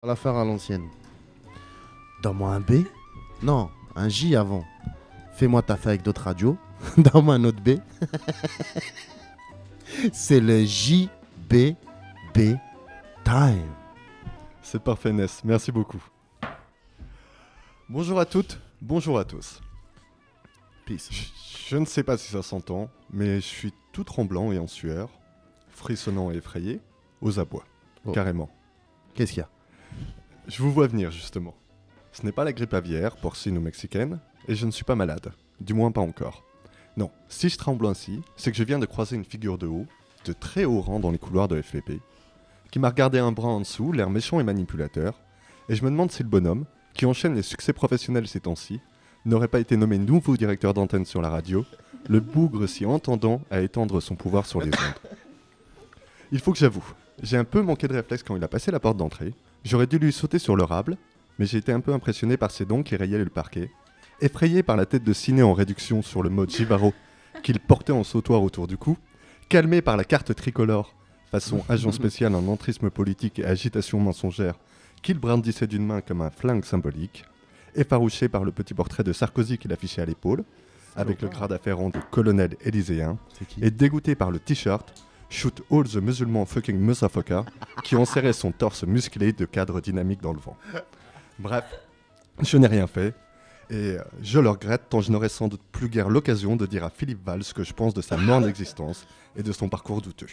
On va la faire à l'ancienne. Donne-moi un B. Non, un J avant. Fais-moi ta fait avec d'autres radios. Donne-moi un autre B. C'est le JBB Time. C'est parfait, Ness. Merci beaucoup. Bonjour à toutes, bonjour à tous. Peace. Je ne sais pas si ça s'entend, mais je suis tout tremblant et en sueur, frissonnant et effrayé, aux abois, carrément. Qu'est-ce qu'il y a? Je vous vois venir, justement. Ce n'est pas la grippe aviaire, porcine ou mexicaine, et je ne suis pas malade. Du moins pas encore. Non, si je tremble ainsi, c'est que je viens de croiser une figure de haut, de très haut rang dans les couloirs de FVP, qui m'a regardé un brin en dessous, l'air méchant et manipulateur, et je me demande si le bonhomme, qui enchaîne les succès professionnels ces temps-ci, n'aurait pas été nommé nouveau directeur d'antenne sur la radio, le bougre s'y entendant à étendre son pouvoir sur les ondes. Il faut que j'avoue, j'ai un peu manqué de réflexe quand il a passé la porte d'entrée, j'aurais dû lui sauter sur le rable, mais j'ai été un peu impressionné par ses dents qui rayaient le parquet, effrayé par la tête de ciné en réduction sur le mode Givaro qu'il portait en sautoir autour du cou, calmé par la carte tricolore, façon agent spécial en entrisme politique et agitation mensongère, qu'il brandissait d'une main comme un flingue symbolique, effarouché par le petit portrait de Sarkozy qu'il affichait à l'épaule, avec le grade afférent de colonel élyséen, et dégoûté par le t-shirt « Shoot all the musulmans fucking motherfucker » qui enserrait son torse musclé de cadre dynamique dans le vent. Bref, je n'ai rien fait, et je le regrette tant je n'aurais sans doute plus guère l'occasion de dire à Philippe Val ce que je pense de sa morne existence et de son parcours douteux.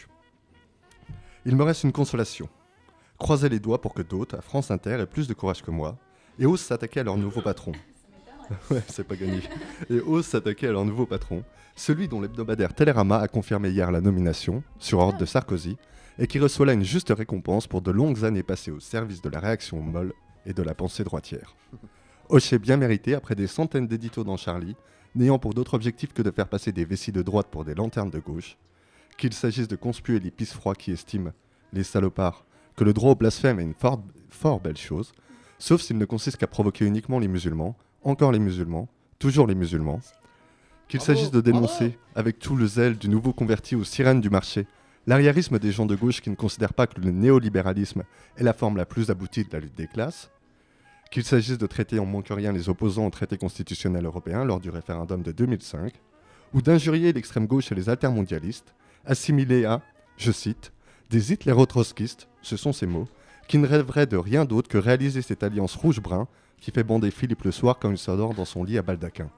Il me reste une consolation. Croiser les doigts pour que d'autres, à France Inter, aient plus de courage que moi, et osent s'attaquer à leur nouveau patron. Ouais, c'est pas gagné. Et osent s'attaquer à leur nouveau patron, celui dont l'hebdomadaire Télérama a confirmé hier la nomination, sur ordre de Sarkozy, et qui reçoit là une juste récompense pour de longues années passées au service de la réaction molle et de la pensée droitière. Hocher bien mérité après des centaines d'éditos dans Charlie, n'ayant pour d'autre objectif que de faire passer des vessies de droite pour des lanternes de gauche, qu'il s'agisse de conspuer les pisse-froids qui estiment, les salopards, que le droit au blasphème est une fort belle chose, sauf s'il ne consiste qu'à provoquer uniquement les musulmans, encore les musulmans, toujours les musulmans, qu'il s'agisse de dénoncer, avec tout le zèle du nouveau converti aux sirènes du marché, l'arriérisme des gens de gauche qui ne considèrent pas que le néolibéralisme est la forme la plus aboutie de la lutte des classes, qu'il s'agisse de traiter en moins que rien les opposants au traité constitutionnel européen lors du référendum de 2005, ou d'injurier l'extrême gauche et les altermondialistes, assimilés à, je cite, des hitléro-trotskistes, ce sont ces mots, qui ne rêveraient de rien d'autre que réaliser cette alliance rouge-brun qui fait bander Philippe le soir quand il s'endort dans son lit à baldaquin.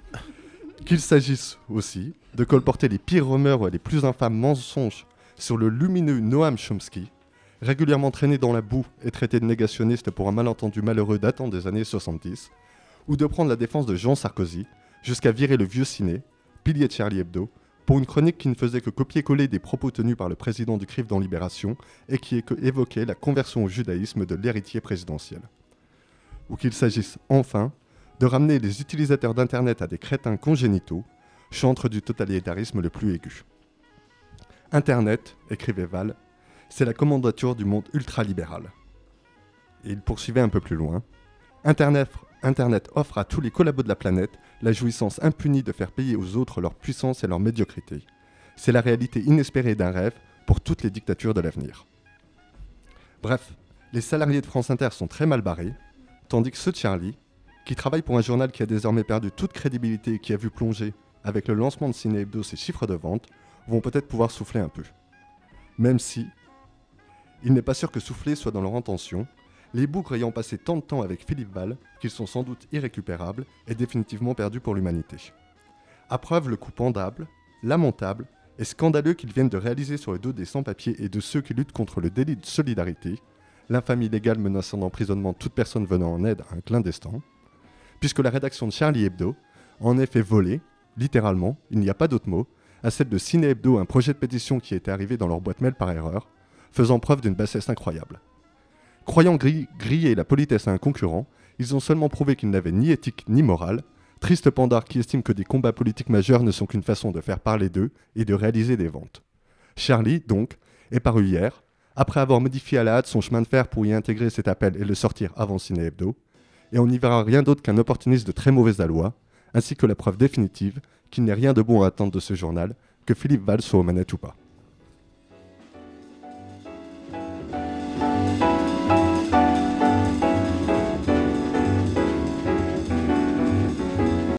Qu'il s'agisse aussi de colporter les pires rumeurs et les plus infâmes mensonges sur le lumineux Noam Chomsky, régulièrement traîné dans la boue et traité de négationniste pour un malentendu malheureux datant des années 70, ou de prendre la défense de Jean Sarkozy jusqu'à virer le vieux ciné, pilier de Charlie Hebdo, pour une chronique qui ne faisait que copier-coller des propos tenus par le président du CRIF dans Libération et qui évoquait la conversion au judaïsme de l'héritier présidentiel. Ou qu'il s'agisse enfin de ramener les utilisateurs d'Internet à des crétins congénitaux, chantres du totalitarisme le plus aigu. Internet, écrivait Val, c'est la commandature du monde ultralibéral. Et il poursuivait un peu plus loin. Internet offre à tous les collabos de la planète la jouissance impunie de faire payer aux autres leur puissance et leur médiocrité. C'est la réalité inespérée d'un rêve pour toutes les dictatures de l'avenir. Bref, les salariés de France Inter sont très mal barrés, tandis que ceux de Charlie, qui travaillent pour un journal qui a désormais perdu toute crédibilité et qui a vu plonger, avec le lancement de Ciné Hebdo, ses chiffres de vente, vont peut-être pouvoir souffler un peu. Même si, il n'est pas sûr que souffler soit dans leur intention, les bougres ayant passé tant de temps avec Philippe Val, qu'ils sont sans doute irrécupérables et définitivement perdus pour l'humanité. À preuve le coup pendable, lamentable et scandaleux qu'ils viennent de réaliser sur le dos des sans-papiers et de ceux qui luttent contre le délit de solidarité, l'infamie légale menaçant d'emprisonnement toute personne venant en aide à un clandestin, puisque la rédaction de Charlie Hebdo en est fait voler, littéralement, il n'y a pas d'autre mot, à celle de Ciné Hebdo un projet de pétition qui était arrivé dans leur boîte mail par erreur, faisant preuve d'une bassesse incroyable. Croyant griller la politesse à un concurrent, ils ont seulement prouvé qu'ils n'avaient ni éthique ni morale, triste pandard qui estime que des combats politiques majeurs ne sont qu'une façon de faire parler d'eux et de réaliser des ventes. Charlie, donc, est paru hier, après avoir modifié à la hâte son chemin de fer pour y intégrer cet appel et le sortir avant Ciné Hebdo, et on n'y verra rien d'autre qu'un opportuniste de très mauvaise aloi, ainsi que la preuve définitive qu'il n'est rien de bon à attendre de ce journal, que Philippe Val soit aux manettes ou pas.